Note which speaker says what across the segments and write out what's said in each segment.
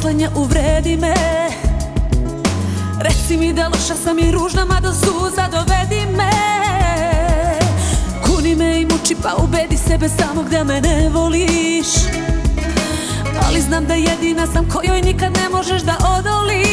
Speaker 1: poslednje uvredi me. Reci mi da loša sam i ružna, ma do suza dovedi me. Kuni me i muči pa ubedi sebe samog da me ne voliš. Ali znam da jedina sam kojoj nikad ne možeš da odoliš.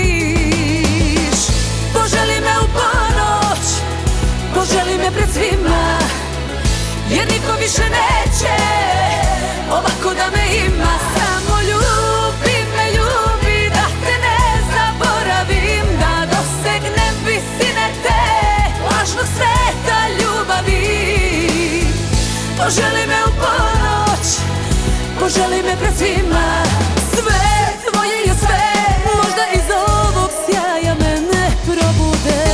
Speaker 1: Poželi me u ponoć, poželi me pred svima, jer niko više neće ovako da me ima. Samo ljubi me, ljubi, da te ne zaboravim, da dosegnem visine te lažnog sveta ljubavi. Poželi me u ponoć, poželi me pred svima. Sve tvoje je sve, možda iz ovog sjaja mene probude.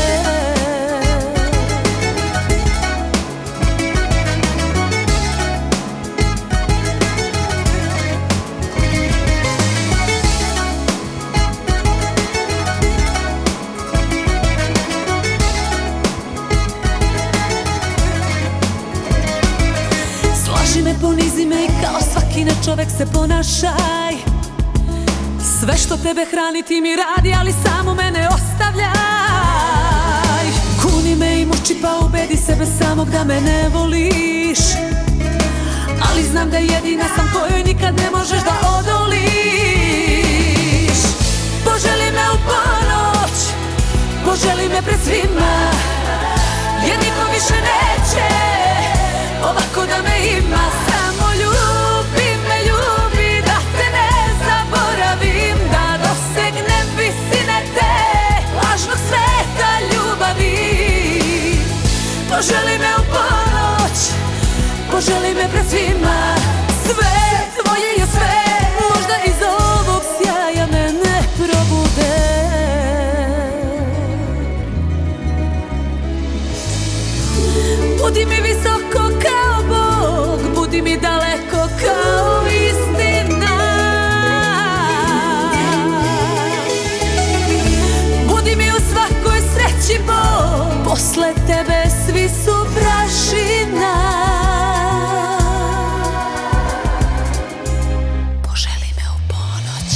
Speaker 1: Slaži me, ponizi me i kao svaki čovek se ponašaj. Sve što tebe hrani ti mi radi, ali samo mene ostavljaj. Kuni me i muči pa ubedi sebe samog da me ne voliš. Ali znam da jedina sam kojoj nikad ne možeš da odoliš. Poželi me u ponoć, poželi me pred svima, jer niko više neće ovako da me ima. Samo ljubi me, ljubi, da te ne zaboravim, da dosegnem visine te lažnog sveta ljubavi. Poželi me u ponoć, poželi me pred svima. Sve tvoje je sve, možda iz ovog sjaja mene probude. Budi mi visoko kao Bog, budi mi daleko kao istina. Budi mi u svakoj sreći Bog, posle tebe svi su prašina. Poželi me u ponoć.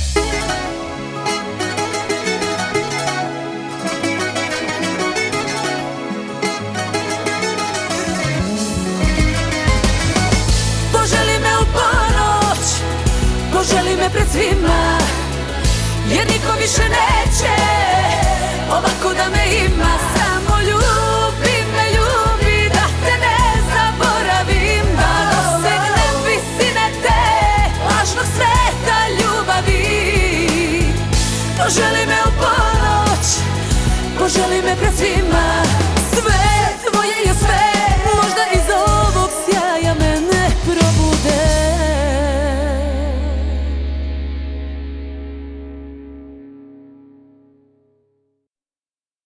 Speaker 1: Poželi me u ponoć, poželi me pred svima, jer niko više neće ovako da me ima.